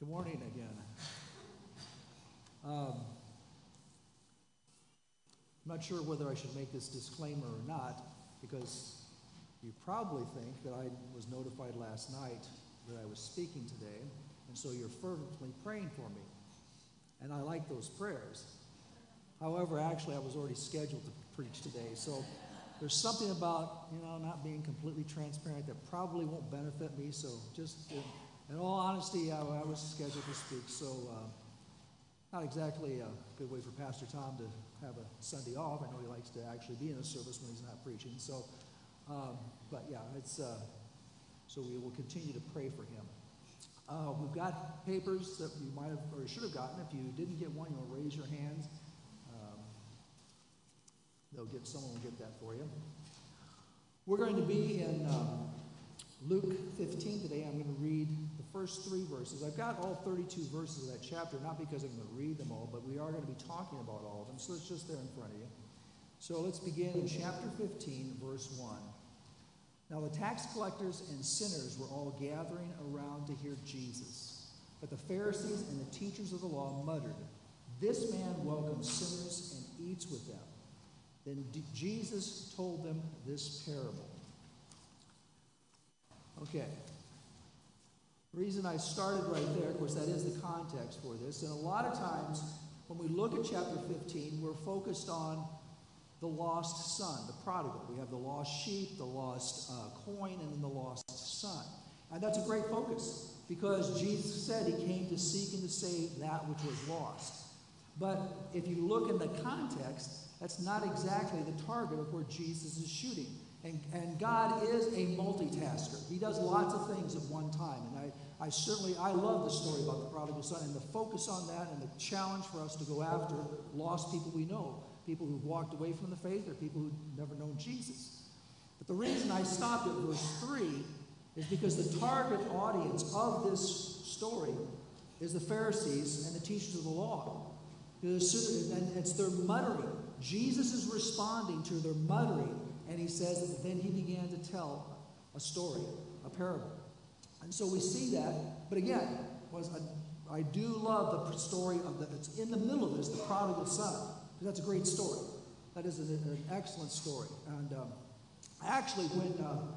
Good morning again. I'm not sure whether I should make this disclaimer or not, because you probably think that I was notified last night that I was speaking today, and so you're fervently praying for me. And I like those prayers. However, actually, I was already scheduled to preach today, so there's something about, not being completely transparent that probably won't benefit me, so just in all honesty, I was scheduled to speak, so not exactly a good way for Pastor Tom to have a Sunday off. I know he likes to actually be in a service when he's not preaching, so, but yeah, so we will continue to pray for him. We've got papers that you might have, or should have gotten. If you didn't get one, you'll raise your hands. Someone will get that for you. We're going to be in Luke 15 today. I'm going to read the first 3 verses. I've got all 32 verses of that chapter, not because I'm going to read them all, but we are going to be talking about all of them, so it's just there in front of you. So let's begin in chapter 15, verse 1. Now the tax collectors and sinners were all gathering around to hear Jesus. But the Pharisees and the teachers of the law muttered, "This man welcomes sinners and eats with them." Then Jesus told them this parable. Okay. The reason I started right there, of course, that is the context for this. And a lot of times, when we look at chapter 15, we're focused on the lost son, the prodigal. We have the lost sheep, the lost coin, and then the lost son. And that's a great focus, because Jesus said he came to seek and to save that which was lost. But if you look in the context, that's not exactly the target of where Jesus is shooting. And God is a multitasker. He does lots of things at one time. And I love the story about the prodigal son, and the focus on that, and the challenge for us to go after lost people we know, people who've walked away from the faith, or people who've never known Jesus. But the reason I stopped at verse 3 is because the target audience of this story is the Pharisees and the teachers of the law. And it's their muttering. Jesus is responding to their muttering, and he says that then he began to tell a story, a parable. And so we see that, but again, I do love the story that's in the middle of this, the prodigal son, because that's a great story. That is an excellent story. And actually, when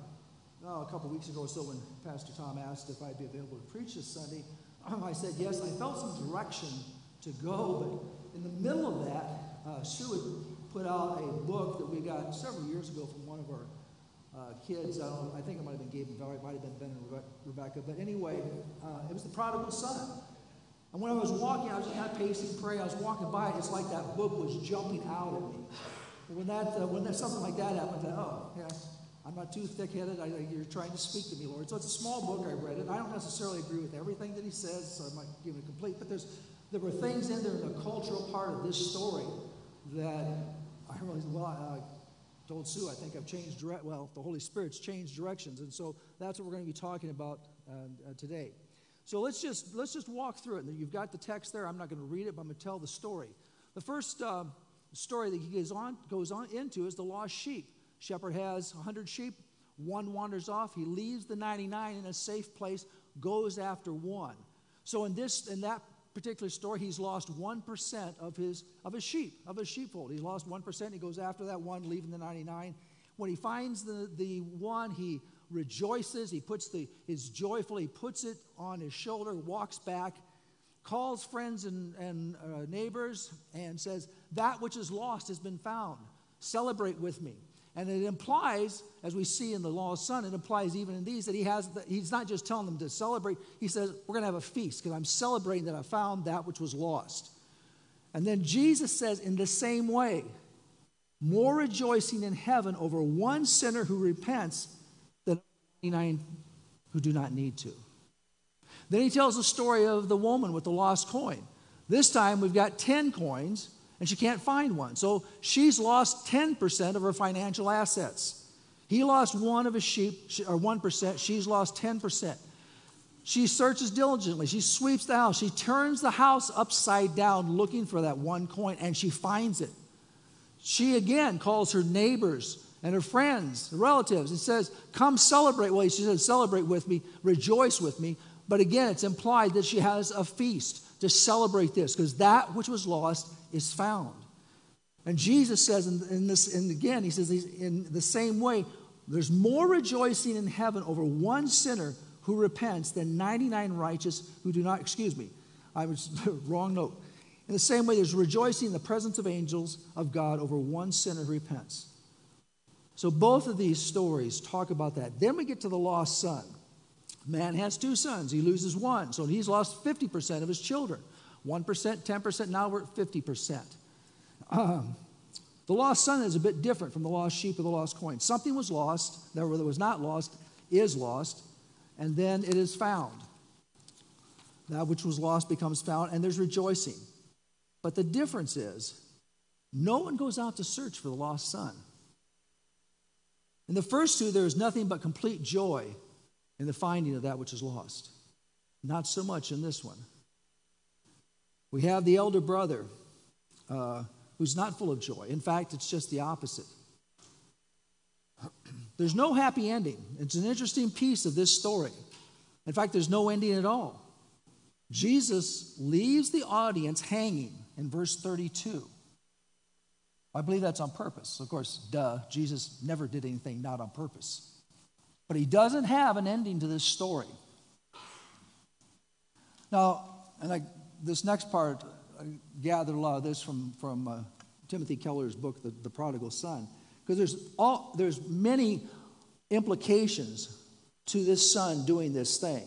a couple weeks ago or so, when Pastor Tom asked if I'd be available to preach this Sunday, I said yes. I felt some direction to go, but in the middle of that, Sue had put out a book that we got several years ago from one of our kids. I think it might have been Gabe and Valerie, it might have been Ben and Rebecca. But anyway, it was The Prodigal Son. And when I was walking, I was just kind of pacing, praying. I was walking by, it's like that book was jumping out at me. When something like that happened, I thought, oh, yeah, I'm not too thick-headed. You're trying to speak to me, Lord. So it's a small book. I read it. I don't necessarily agree with everything that he says, so I might give it complete. But there were things in there in the cultural part of this story that I realized, I told Sue, I think I've changed the Holy Spirit's changed directions, and so that's what we're going to be talking about today. So let's just walk through it. You've got the text there. I'm not going to read it, but I'm going to tell the story. The first story that he goes on into is the lost sheep. Shepherd has 100 sheep. One wanders off. He leaves the 99 in a safe place, goes after one. So in that particular story, he's lost 1% of his sheepfold. He's lost 1%. He goes after that one, leaving the 99. When he finds the one, he rejoices. He puts it on his shoulder, walks back, calls friends and neighbors, and says, "That which is lost has been found. Celebrate with me." And it implies, as we see in the lost son, it implies even in these that he's not just telling them to celebrate. He says, we're going to have a feast because I'm celebrating that I found that which was lost. And then Jesus says, in the same way, more rejoicing in heaven over one sinner who repents than 99 who do not need to. Then he tells the story of the woman with the lost coin. This time we've got 10 coins, and she can't find one. So she's lost 10% of her financial assets. He lost one of his sheep, or 1%. She's lost 10%. She searches diligently. She sweeps the house. She turns the house upside down looking for that one coin, and she finds it. She again calls her neighbors and her friends, her relatives, and says, come celebrate. Well, she says, celebrate with me, rejoice with me. But again, it's implied that she has a feast to celebrate this, because that which was lost is found. And Jesus says in this, and again, he says in the same way, there's more rejoicing in heaven over one sinner who repents than 99 righteous who do not. Excuse me, I was wrong note. In the same way, there's rejoicing in the presence of angels of God over one sinner who repents. So both of these stories talk about that. Then we get to the lost son. Man has two sons. He loses one. So he's lost 50% of his children. 1%, 10%, now we're at 50%. The lost son is a bit different from the lost sheep or the lost coin. Something was lost, that was not lost is lost, and then it is found. That which was lost becomes found, and there's rejoicing. But the difference is, no one goes out to search for the lost son. In the first two, there is nothing but complete joy in the finding of that which is lost. Not so much in this one. We have the elder brother who's not full of joy. In fact, it's just the opposite. There's no happy ending. It's an interesting piece of this story. In fact, there's no ending at all. Jesus leaves the audience hanging in verse 32. I believe that's on purpose. Of course, Jesus never did anything not on purpose. But he doesn't have an ending to this story. Now, this next part, I gathered a lot of this from Timothy Keller's book, The Prodigal Son, because there's many implications to this son doing this thing.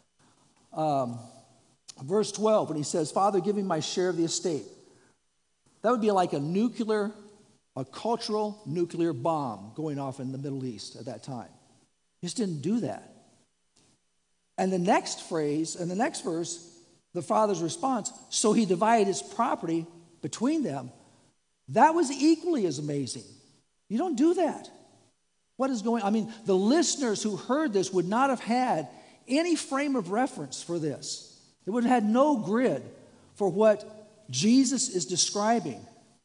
Verse 12, when he says, "Father, give me my share of the estate," that would be like a cultural nuclear bomb going off in the Middle East at that time. He just didn't do that. And the next phrase, and the next verse, the father's response, "So he divided his property between them." That was equally as amazing. You don't do that. What is going on? I mean, the listeners who heard this would not have had any frame of reference for this. They would have had no grid for what Jesus is describing.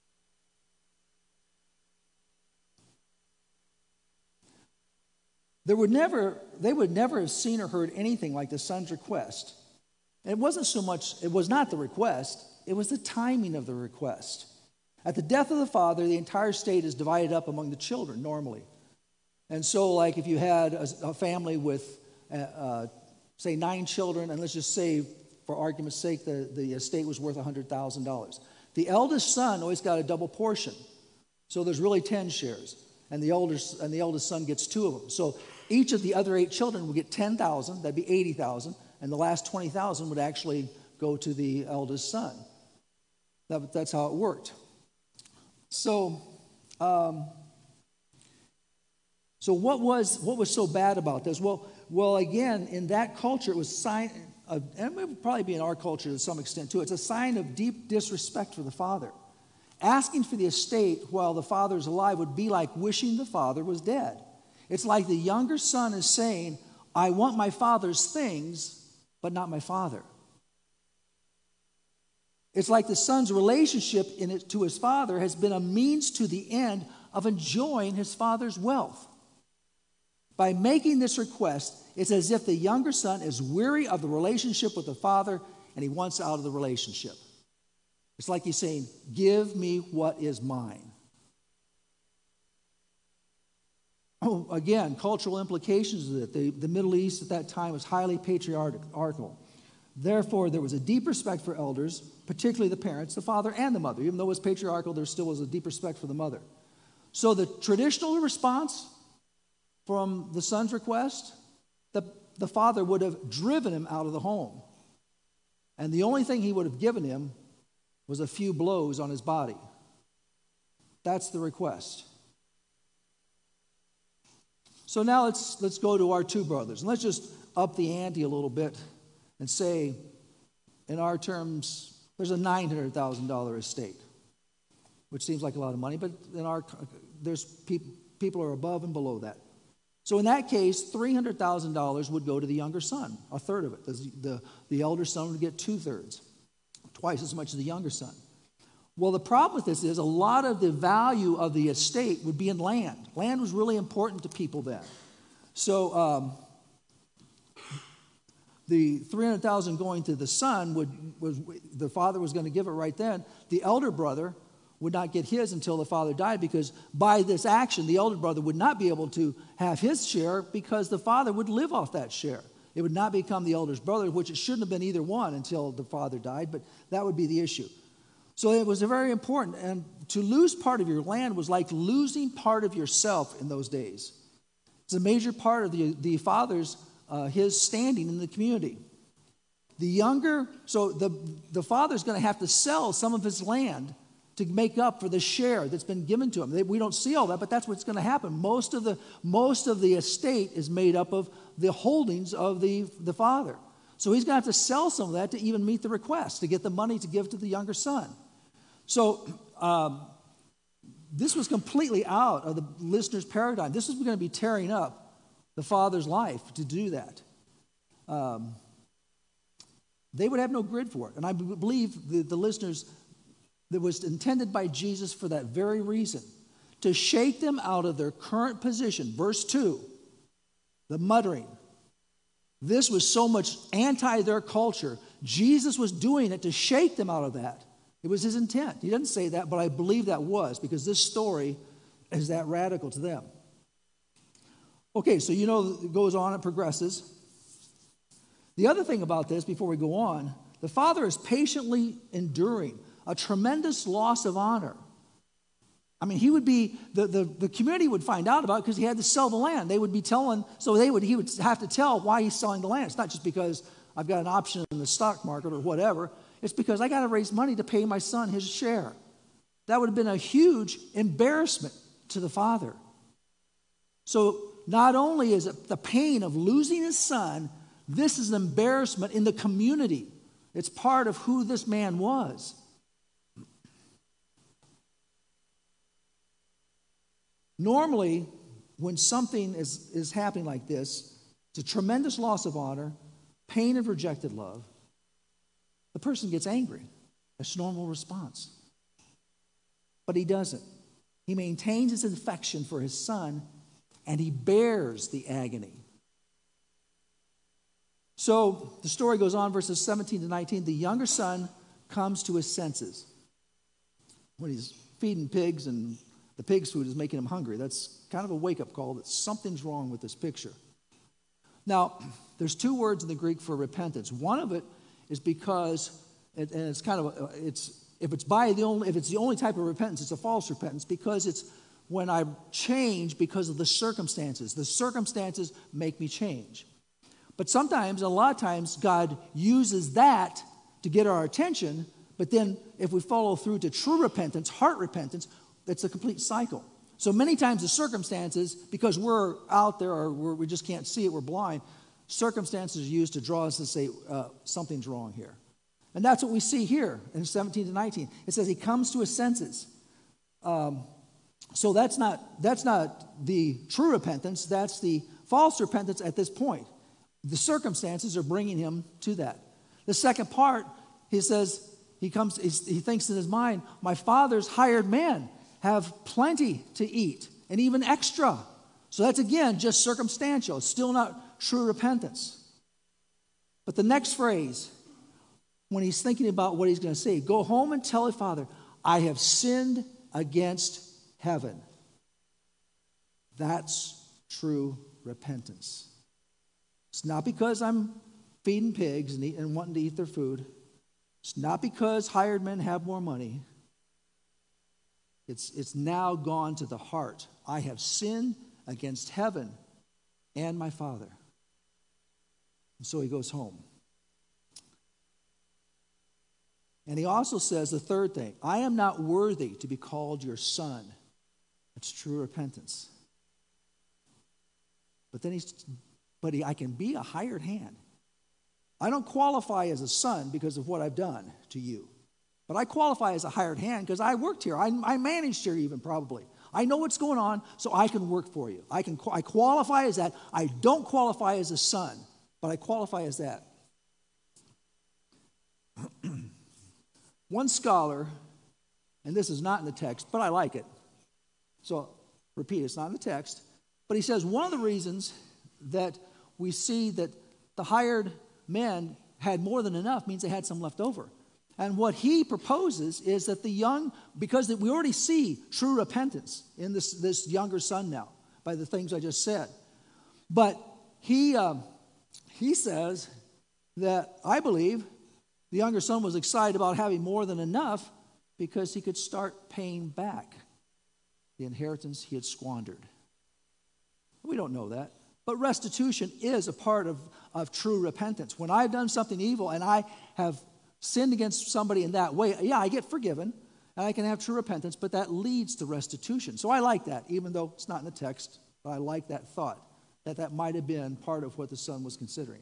They would never have seen or heard anything like the son's request. And it was not the request, it was the timing of the request. At the death of the father, the entire estate is divided up among the children normally. And so, like if you had a family with, say, 9 children, and let's just say, for argument's sake, the estate was worth $100,000. The eldest son always got a double portion. So there's really 10 shares. And the eldest son gets 2 of them. So each of the other 8 children would get 10,000, that'd be 80,000, and the last 20,000 would actually go to the eldest son. That's how it worked. So what was so bad about this? Well, again, in that culture, it was a sign of, and it would probably be in our culture to some extent too, it's a sign of deep disrespect for the father. Asking for the estate while the father is alive would be like wishing the father was dead. It's like the younger son is saying, "I want my father's things, but not my father." It's like the son's relationship to his father has been a means to the end of enjoying his father's wealth. By making this request, it's as if the younger son is weary of the relationship with the father and he wants out of the relationship. It's like he's saying, "Give me what is mine." Oh, again, cultural implications of it. The Middle East at that time was highly patriarchal. Therefore, there was a deep respect for elders, particularly the parents, the father and the mother. Even though it was patriarchal, there still was a deep respect for the mother. So the traditional response from the son's request, the father would have driven him out of the home. And the only thing he would have given him was a few blows on his body. That's the request. So now let's go to our 2 brothers. And let's just up the ante a little bit and say, in our terms, there's a $900,000 estate, which seems like a lot of money, but there's people are above and below that. So in that case, $300,000 would go to the younger son, a third of it. The elder son would get 2/3, twice as much as the younger son. Well, the problem with this is a lot of the value of the estate would be in land. Land was really important to people then. So the 300,000 going to the son the father was going to give it right then. The elder brother would not get his until the father died, because by this action, the elder brother would not be able to have his share because the father would live off that share. It would not become the elder's brother, which it shouldn't have been either one until the father died, but that would be the issue. So it was very important, and to lose part of your land was like losing part of yourself in those days. It's a major part of the father's, his standing in the community. So the father's going to have to sell some of his land to make up for the share that's been given to him. We don't see all that, but that's what's going to happen. Most of the estate is made up of the holdings of the father. So he's going to have to sell some of that to even meet the request, to get the money to give to the younger son. So this was completely out of the listener's paradigm. This is going to be tearing up the father's life to do that. They would have no grid for it. And I believe the listeners, that was intended by Jesus for that very reason, to shake them out of their current position. Verse 2, the muttering. This was so much anti their culture. Jesus was doing it to shake them out of that. It was his intent. He doesn't say that, but I believe that was, because this story is that radical to them. Okay, so it goes on, it progresses. The other thing about this, before we go on, the father is patiently enduring a tremendous loss of honor. I mean, he would be, the community would find out about it because he had to sell the land. They would be telling, so he would have to tell why he's selling the land. It's not just because I've got an option in the stock market or whatever. It's because I got to raise money to pay my son his share. That would have been a huge embarrassment to the father. So not only is it the pain of losing his son, this is an embarrassment in the community. It's part of who this man was. Normally, when something is happening like this, it's a tremendous loss of honor, pain of rejected love, the person gets angry. That's a normal response. But he doesn't. He maintains his affection for his son, and he bears the agony. So the story goes on, verses 17 to 19. The younger son comes to his senses when he's feeding pigs and the pig's food is making him hungry. That's kind of a wake-up call that something's wrong with this picture. Now, there's two words in the Greek for repentance. One of it is because, and it's kind of, if it's the only type of repentance, it's a false repentance, because it's when I change because of the circumstances. The circumstances make me change. But sometimes, a lot of times, God uses that to get our attention, but then if we follow through to true repentance, heart repentance, it's a complete cycle. So many times the circumstances, because we're out there or we just can't see it, we're blind, circumstances are used to draw us to say something's wrong here. And that's what we see here in 17 to 19. It says he comes to his senses. So that's not the true repentance. That's the false repentance at this point. The circumstances are bringing him to that. The second part, he says, he thinks in his mind, my father's hired men have plenty to eat and even extra. So that's, again, just circumstantial. It's still not true repentance. But the next phrase, when he's thinking about what he's going to say, go home and tell your father, I have sinned against heaven. That's true repentance. It's not because I'm feeding pigs and wanting to eat their food. It's not because hired men have more money. It's now gone to the heart. I have sinned against heaven and my father. And so he goes home. And he also says the third thing, I am not worthy to be called your son. That's true repentance. But then I can be a hired hand. I don't qualify as a son because of what I've done to you. But I qualify as a hired hand because I worked here. I managed here even probably. I know what's going on, so I can work for you. I qualify as that. I don't qualify as a son, but I qualify as that. One scholar, and this is not in the text, but I like it. So, repeat, it's not in the text. But he says one of the reasons that we see that the hired men had more than enough means they had some left over. And what he proposes is that the young, because we already see true repentance in this younger son now, by the things I just said. But he says that I believe the younger son was excited about having more than enough because he could start paying back the inheritance he had squandered. We don't know that. But restitution is a part of true repentance. When I've done something evil and I have sinned against somebody in that way, yeah, I get forgiven and I can have true repentance, but that leads to restitution. So I like that, even though it's not in the text, but I like that thought, that might have been part of what the son was considering.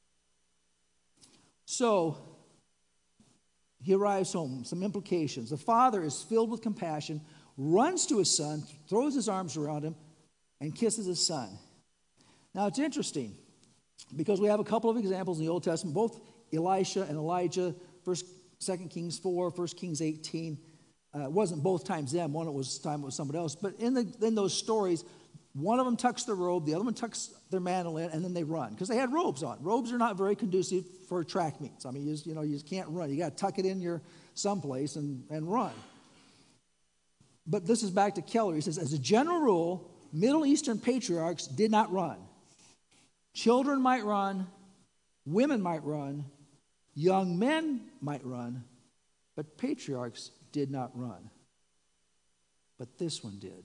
So he arrives home, some implications. The father is filled with compassion, runs to his son, throws his arms around him, and kisses his son. Now it's interesting because we have a couple of examples in the Old Testament, both Elisha and Elijah, 2 Kings 4, 1 Kings 18. It wasn't both times them, one time it was somebody else. But in those stories, one of them tucks their robe, the other one tucks their mantle in, and then they run because they had robes on. Robes are not very conducive for track meets. I mean, you just can't run. You got to tuck it in your someplace and run. But this is back to Keller. He says, as a general rule, Middle Eastern patriarchs did not run. Children might run, women might run, young men might run, but patriarchs did not run. But this one did.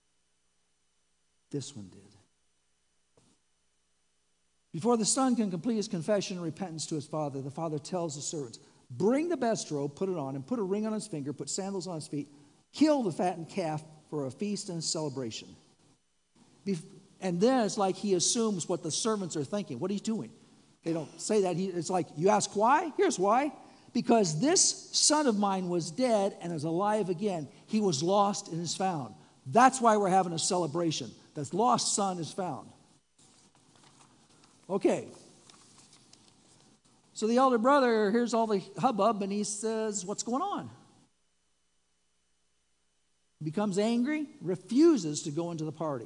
This one did. Before the son can complete his confession and repentance to his father, the father tells the servants, bring the best robe, put it on him, put a ring on his finger, put sandals on his feet, kill the fattened calf for a feast and a celebration. And then it's like he assumes what the servants are thinking. What he's doing. They don't say that. It's like, you ask why? Here's why. Because this son of mine was dead and is alive again. He was lost and is found. That's why we're having a celebration. The lost son is found. Okay. So the elder brother hears all the hubbub and he says, what's going on? He becomes angry, refuses to go into the party.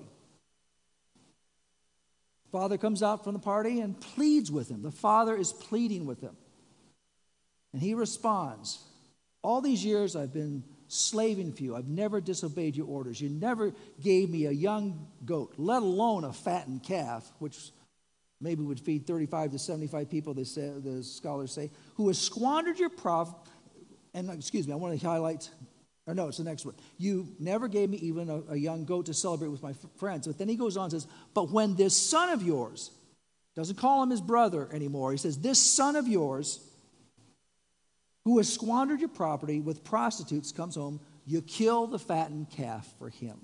Father comes out from the party and pleads with him. The father is pleading with him. And he responds, all these years I've been slaving for you. I've never disobeyed your orders. You never gave me a young goat, let alone a fattened calf, which maybe would feed 35 to 75 people, the scholars say, who has squandered your profit. And excuse me, I want to highlight, or no, it's the next one. You never gave me even a young goat to celebrate with my friends. But then he goes on and says, but when this son of yours, doesn't call him his brother anymore, he says, this son of yours, who has squandered your property with prostitutes, comes home, you kill the fattened calf for him.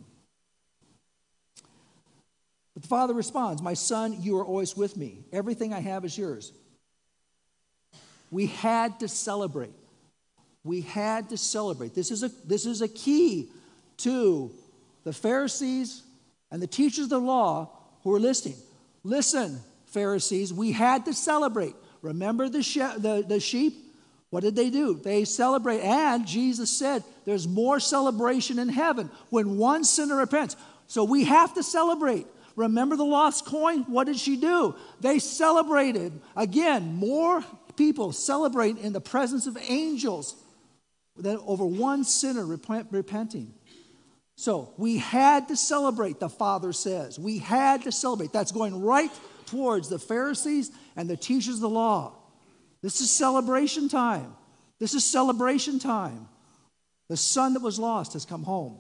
But the father responds, my son, you are always with me. Everything I have is yours. We had to celebrate. We had to celebrate. This is a key to the Pharisees and the teachers of the law who are listening. Listen, Pharisees, we had to celebrate. Remember the sheep? What did they do? They celebrate. And Jesus said there's more celebration in heaven when one sinner repents. So we have to celebrate. Remember the lost coin? What did she do? They celebrated. Again, more people celebrate in the presence of angels than over one sinner repenting. So we had to celebrate, the Father says. We had to celebrate. That's going right towards the Pharisees and the teachers of the law. This is celebration time. This is celebration time. The son that was lost has come home.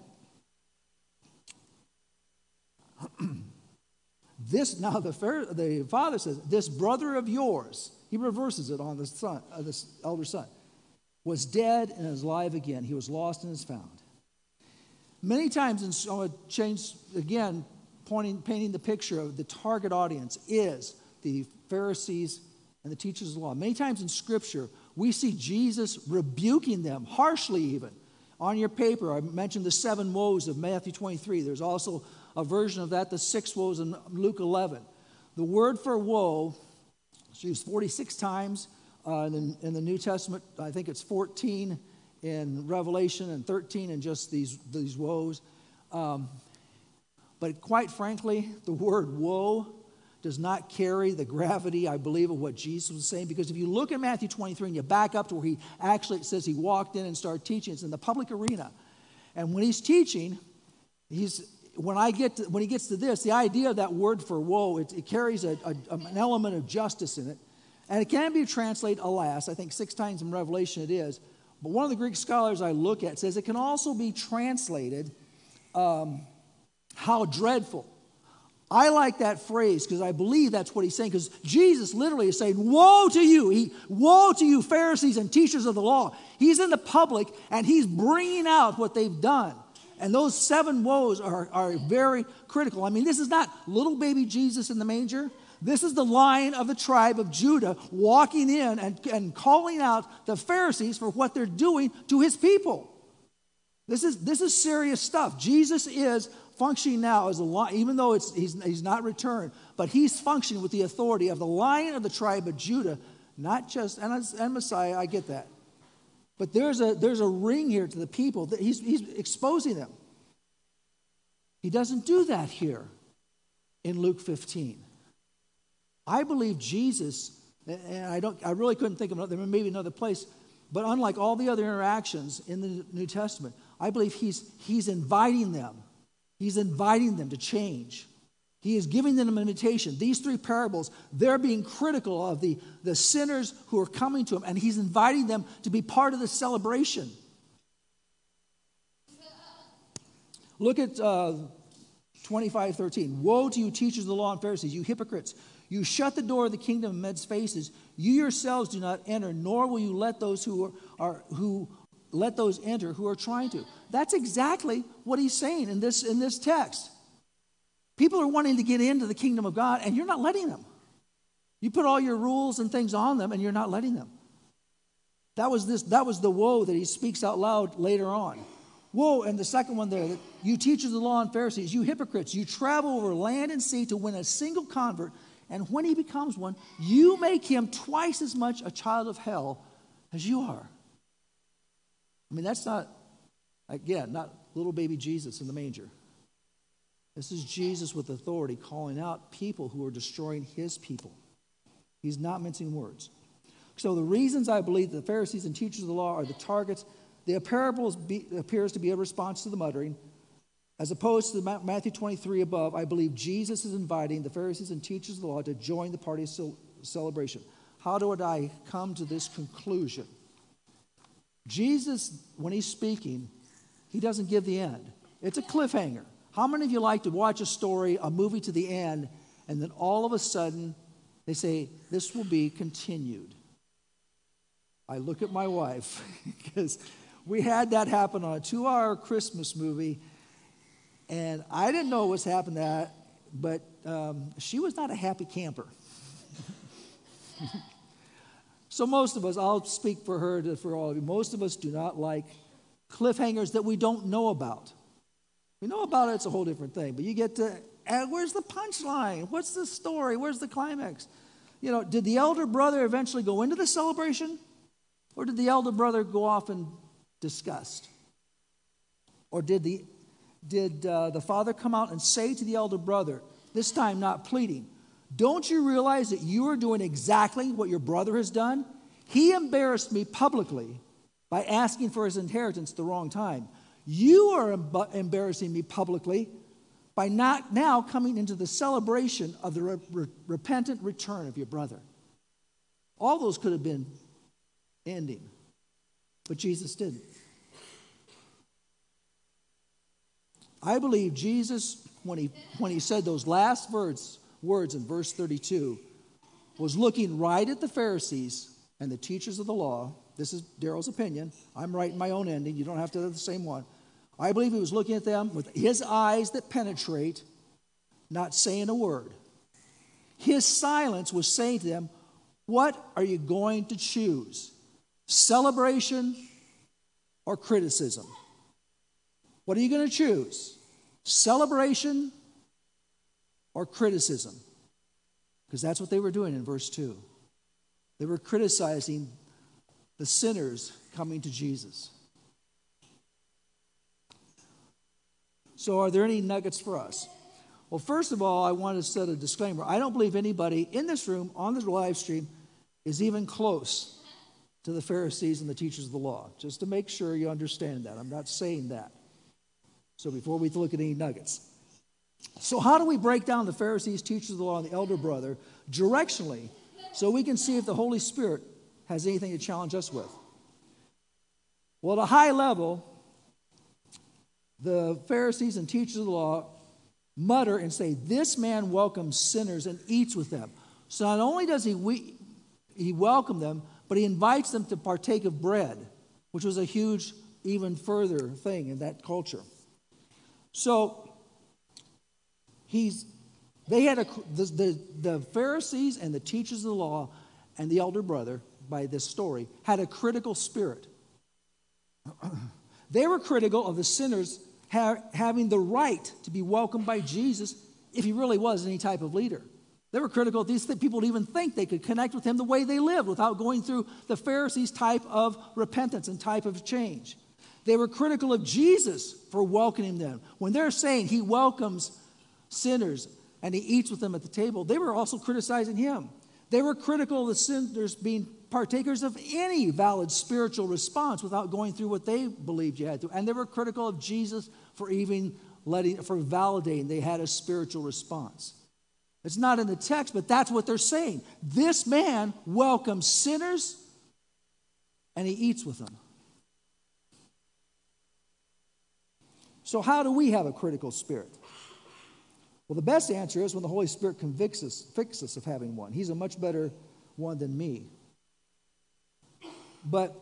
Now the father says, this brother of yours, he reverses it on the son, this elder son, was dead and is alive again. He was lost and is found. Many times, and I want to change again, painting the picture of the target audience is the Pharisees and the teachers of the law. Many times in Scripture, we see Jesus rebuking them, harshly even. On your paper, I mentioned the 7 woes of Matthew 23. There's also a version of that, the 6 woes in Luke 11. The word for woe is used 46 times in the New Testament. I think it's 14 in Revelation and 13 in just these woes. But quite frankly, the word woe does not carry the gravity, I believe, of what Jesus was saying. Because if you look at Matthew 23 and you back up to where he actually, it says he walked in and started teaching, it's in the public arena. And when he's teaching, when he gets to this, the idea of that word for woe, it carries an element of justice in it. And it can be translated, alas, I think 6 times in Revelation it is. But one of the Greek scholars I look at says it can also be translated, how dreadful. I like that phrase because I believe that's what he's saying, because Jesus literally is saying, woe to you. Woe to you, Pharisees and teachers of the law. He's in the public and he's bringing out what they've done. And those 7 woes are very critical. I mean, this is not little baby Jesus in the manger. This is the Lion of the tribe of Judah walking in and calling out the Pharisees for what they're doing to his people. This is serious stuff. Jesus is functioning now as a lion, even though he's not returned, but he's functioning with the authority of the Lion of the tribe of Judah, not just and Messiah. I get that, but there's a ring here to the people that he's exposing them. He doesn't do that here in Luke 15. I believe Jesus, and I really couldn't think of another, maybe another place, but unlike all the other interactions in the New Testament, I believe he's inviting them. He's inviting them to change. He is giving them an invitation. These 3 parables, they're being critical of the sinners who are coming to him, and he's inviting them to be part of the celebration. Look at 25:13. Woe to you, teachers of the law and Pharisees, you hypocrites! You shut the door of the kingdom in men's faces. You yourselves do not enter, nor will you let those let those enter who are trying to. That's exactly what he's saying in this text. People are wanting to get into the kingdom of God, and you're not letting them. You put all your rules and things on them, and you're not letting them. That was the woe that he speaks out loud later on. Woe, and the second one there, that you teachers of the law and Pharisees, you hypocrites, you travel over land and sea to win a single convert, and when he becomes one, you make him twice as much a child of hell as you are. I mean, that's not little baby Jesus in the manger. This is Jesus with authority calling out people who are destroying his people. He's not mincing words. So the reasons I believe the Pharisees and teachers of the law are the targets, the parables appears to be a response to the muttering. As opposed to Matthew 23 above, I believe Jesus is inviting the Pharisees and teachers of the law to join the party of celebration. How do I come to this conclusion? Jesus, when he's speaking, he doesn't give the end. It's a cliffhanger. How many of you like to watch a story, a movie to the end, and then all of a sudden they say, this will be continued? I look at my wife because we had that happen on a 2-hour Christmas movie, and I didn't know what was happening, but she was not a happy camper. So most of us, I'll speak for her, for all of you, most of us do not like cliffhangers that we don't know about. We know about it, it's a whole different thing. But you get to, where's the punchline? What's the story? Where's the climax? You know, did the elder brother eventually go into the celebration? Or did the elder brother go off in disgust? Or did the father come out and say to the elder brother, this time not pleading, don't you realize that you are doing exactly what your brother has done? He embarrassed me publicly by asking for his inheritance at the wrong time. You are embarrassing me publicly by not now coming into the celebration of the repentant return of your brother. All those could have been ending, but Jesus didn't. I believe Jesus, when he said those last words in verse 32, was looking right at the Pharisees and the teachers of the law. This is Daryl's opinion. I'm writing my own ending. You don't have to have the same one. I believe he was looking at them with his eyes that penetrate, not saying a word. His silence was saying to them, what are you going to choose? Celebration or criticism? What are you going to choose? Celebration or criticism? Because that's what they were doing in verse 2. They were criticizing the sinners coming to Jesus. So are there any nuggets for us? Well, first of all, I want to set a disclaimer. I don't believe anybody in this room, on the live stream, is even close to the Pharisees and the teachers of the law. Just to make sure you understand that. I'm not saying that. So before we look at any nuggets. So how do we break down the Pharisees, teachers of the law, and the elder brother directionally so we can see if the Holy Spirit has anything to challenge us with? Well, at a high level, the Pharisees and teachers of the law mutter and say, this man welcomes sinners and eats with them. So not only does he welcome them, but he invites them to partake of bread, which was a huge, even further thing in that culture. So the Pharisees and the teachers of the law and the elder brother, by this story, had a critical spirit. They were critical of the sinners having the right to be welcomed by Jesus if he really was any type of leader. They were critical of these people to even think they could connect with him the way they lived without going through the Pharisees' type of repentance and type of change. They were critical of Jesus for welcoming them. When they're saying he welcomes sinners and he eats with them at the table, they were also criticizing him. They were critical of the sinners being partakers of any valid spiritual response without going through what they believed you had to. And they were critical of Jesus for validating they had a spiritual response. It's not in the text, but that's what they're saying. This man welcomes sinners and he eats with them. So how do we have a critical spirit? Well, the best answer is when the Holy Spirit convicts us of having one. He's a much better one than me. But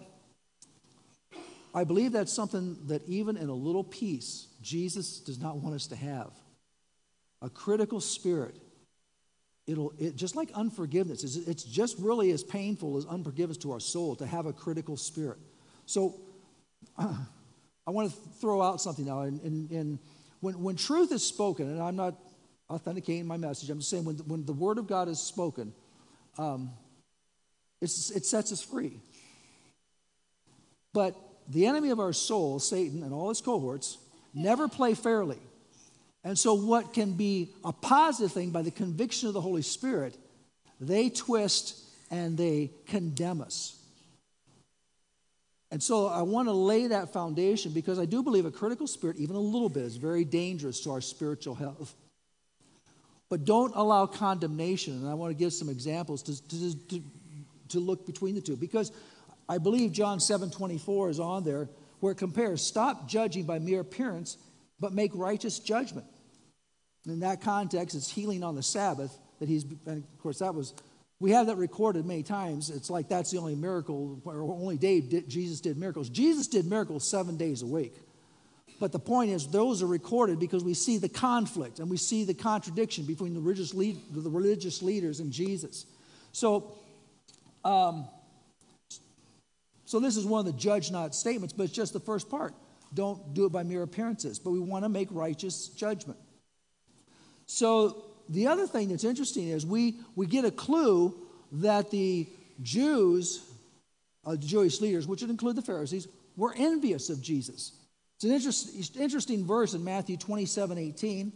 I believe that's something that even in a little piece, Jesus does not want us to have. A critical spirit. Just like unforgiveness, it's just really as painful as unforgiveness to our soul to have a critical spirit. So I want to throw out something now. When truth is spoken, and I'm not authenticating my message, I'm just saying when the Word of God is spoken, it sets us free. But the enemy of our soul, Satan, and all his cohorts, never play fairly. And so what can be a positive thing by the conviction of the Holy Spirit, they twist and they condemn us. And so I want to lay that foundation because I do believe a critical spirit, even a little bit, is very dangerous to our spiritual health. But don't allow condemnation. And I want to give some examples to look between the two. Because I believe John 7:24 is on there where it compares, stop judging by mere appearance, but make righteous judgment. And in that context, it's healing on the Sabbath and of course we have that recorded many times. It's like that's the only miracle, or only day Jesus did miracles. Jesus did miracles 7 days a week. But the point is, those are recorded because we see the conflict and we see the contradiction between the religious leaders and Jesus. So this is one of the judge not statements, but it's just the first part. Don't do it by mere appearances, but we want to make righteous judgment. So the other thing that's interesting is we get a clue that the Jews, the Jewish leaders, which would include the Pharisees, were envious of Jesus. It's an interesting verse in Matthew 27:18.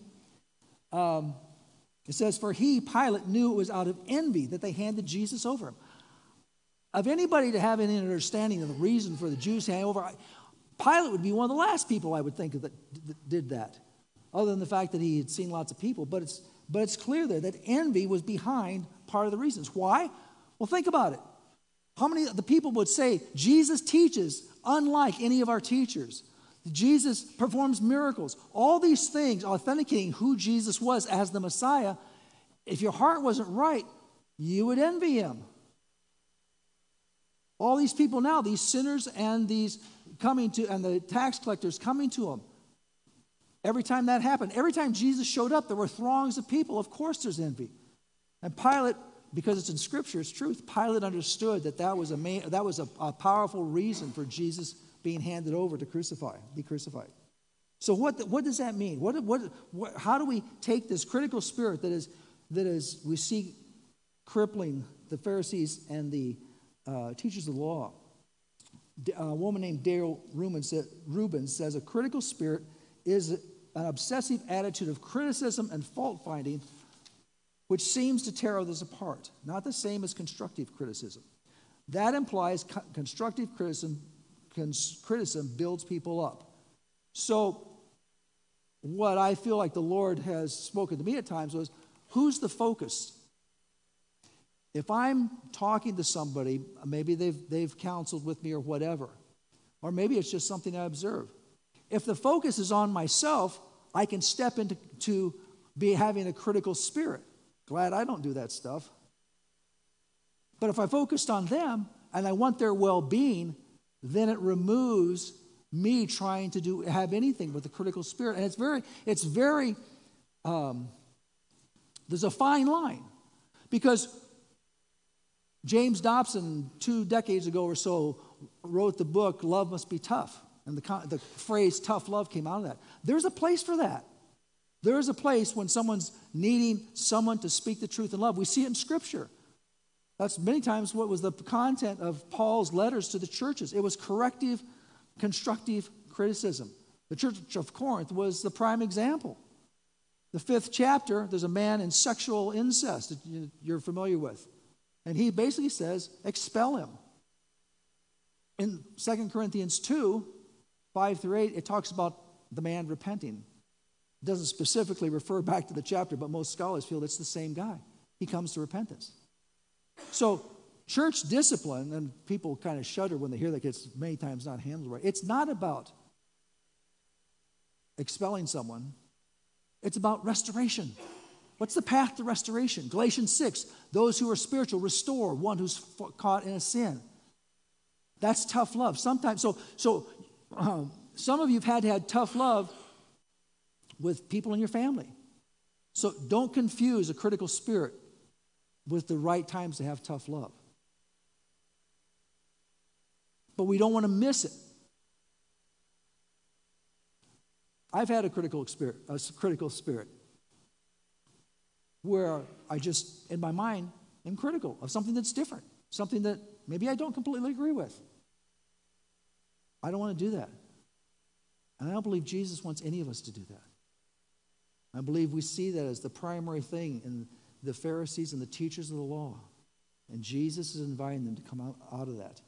It says, for he, Pilate, knew it was out of envy that they handed Jesus over him. Of anybody to have any understanding of the reason for the Jews handing over, Pilate would be one of the last people I would think that did that, other than the fact that he had seen lots of people. But it's clear there that envy was behind part of the reasons. Why? Well, think about it. How many of the people would say, Jesus teaches unlike any of our teachers? Jesus performs miracles. All these things authenticating who Jesus was as the Messiah. If your heart wasn't right, you would envy him. All these people now, these sinners and the tax collectors coming to him. Every time that happened, every time Jesus showed up, there were throngs of people. Of course there's envy. And Pilate, because it's in Scripture, it's truth, Pilate understood that was a powerful reason for Jesus being handed over to be crucified. So what does that mean? How do we take this critical spirit that is we see crippling the Pharisees and the teachers of the law? A woman named Dale Rubin says a critical spirit is an obsessive attitude of criticism and fault-finding, which seems to tear others apart. Not the same as constructive criticism. That implies constructive criticism builds people up. So what I feel like the Lord has spoken to me at times was, who's the focus? If I'm talking to somebody, maybe they've counseled with me or whatever, or maybe it's just something I observe. If the focus is on myself, I can step into having a critical spirit. Glad I don't do that stuff. But if I focused on them and I want their well-being, then it removes me trying to have anything with a critical spirit. And it's very there's a fine line. Because James Dobson, 2 decades ago or so, wrote the book, Love Must Be Tough. And the phrase tough love came out of that. There's a place for that. There is a place when someone's needing someone to speak the truth in love. We see it in Scripture. That's many times what was the content of Paul's letters to the churches. It was corrective, constructive criticism. The church of Corinth was the prime example. The 5th chapter, there's a man in sexual incest that you're familiar with. And he basically says, expel him. In 2 Corinthians 2, 5-8, it talks about the man repenting. It doesn't specifically refer back to the chapter, but most scholars feel it's the same guy. He comes to repentance. So church discipline, and people kind of shudder when they hear that it's many times not handled right. It's not about expelling someone. It's about restoration. What's the path to restoration? Galatians 6, those who are spiritual restore one who's caught in a sin. That's tough love. Sometimes, some of you have had tough love with people in your family. So don't confuse a critical spirit with the right times to have tough love. But we don't want to miss it. I've had a critical spirit where I just, in my mind, am critical of something that's different, something that maybe I don't completely agree with. I don't want to do that. And I don't believe Jesus wants any of us to do that. I believe we see that as the primary thing in the Pharisees and the teachers of the law. And Jesus is inviting them to come out of that.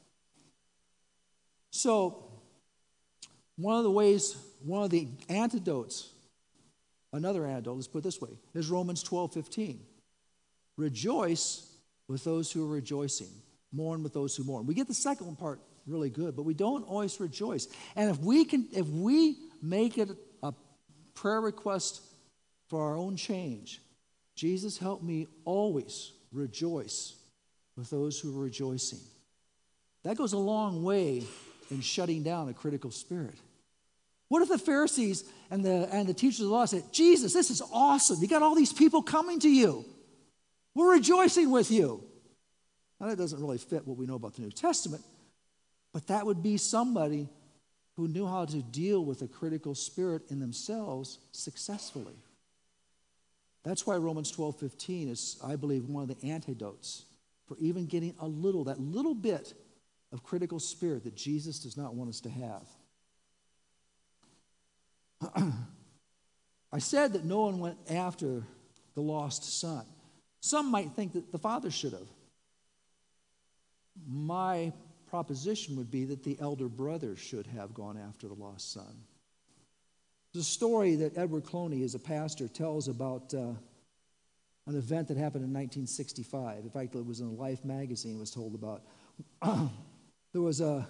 So, one of the antidotes, another antidote, let's put it this way, is Romans 12:15. Rejoice with those who are rejoicing. Mourn with those who mourn. We get the second part really good, but we don't always rejoice. And if we make it a prayer request for our own change, Jesus, help me always rejoice with those who are rejoicing. That goes a long way in shutting down a critical spirit. What if the Pharisees and the teachers of the law said, Jesus, this is awesome. You got all these people coming to you. We're rejoicing with you. Now, that doesn't really fit what we know about the New Testament, but that would be somebody who knew how to deal with a critical spirit in themselves successfully. That's why Romans 12:15 is, I believe, one of the antidotes for even getting that little bit of critical spirit that Jesus does not want us to have. I said that no one went after the lost son. Some might think that the father should have. My proposition would be that the elder brother should have gone after the lost son. There's a story that Edward Clooney, as a pastor, tells about an event that happened in 1965. In fact, it was in Life magazine, was told about. There was a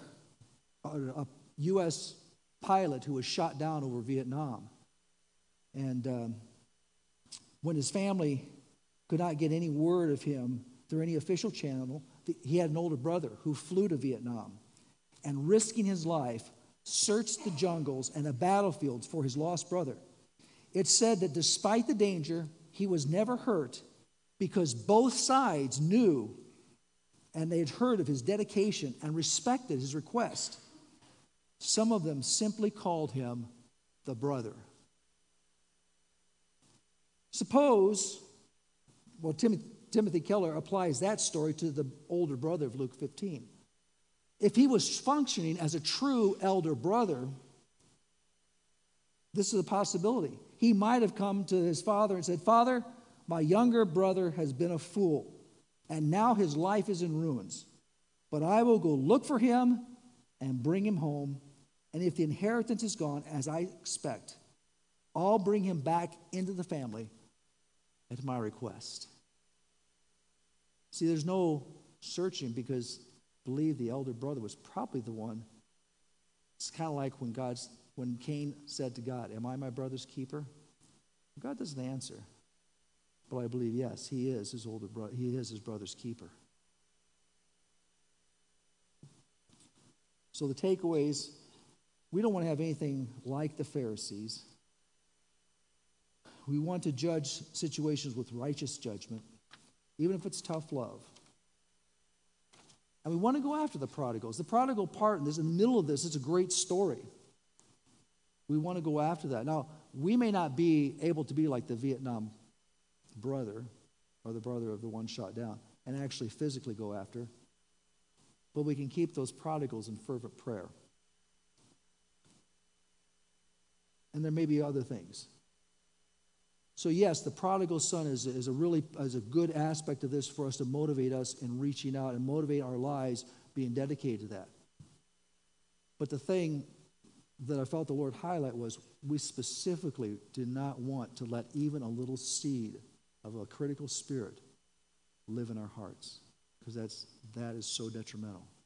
U.S. pilot who was shot down over Vietnam. And when his family could not get any word of him through any official channel, he had an older brother who flew to Vietnam and, risking his life, searched the jungles and the battlefields for his lost brother. It's said that despite the danger, he was never hurt because both sides knew and they had heard of his dedication and respected his request. Some of them simply called him the brother. Suppose, Timothy Keller applies that story to the older brother of Luke 15. If he was functioning as a true elder brother, This is a possibility. He might have come to his father and said, Father, my younger brother has been a fool, and now his life is in ruins. But I will go look for him and bring him home. And if the inheritance is gone, as I expect, I'll bring him back into the family at my request. See, there's no searching because I believe the elder brother was probably the one. It's kind of like when Cain said to God, am I my brother's keeper? God doesn't answer. But I believe, yes, he is his older brother. He is his brother's keeper. So the takeaways, we don't want to have anything like the Pharisees. We want to judge situations with righteous judgment, even if it's tough love. And we want to go after the prodigals. The prodigal part in the middle of this, it's a great story. We want to go after that. Now, we may not be able to be like the Vietnam brother or the brother of the one shot down and actually physically go after, but we can keep those prodigals in fervent prayer. And there may be other things. So yes, the prodigal son is a good aspect of this for us to motivate us in reaching out and motivate our lives being dedicated to that. But the thing that I felt the Lord highlight was we specifically did not want to let even a little seed of a critical spirit live in our hearts, because that is so detrimental.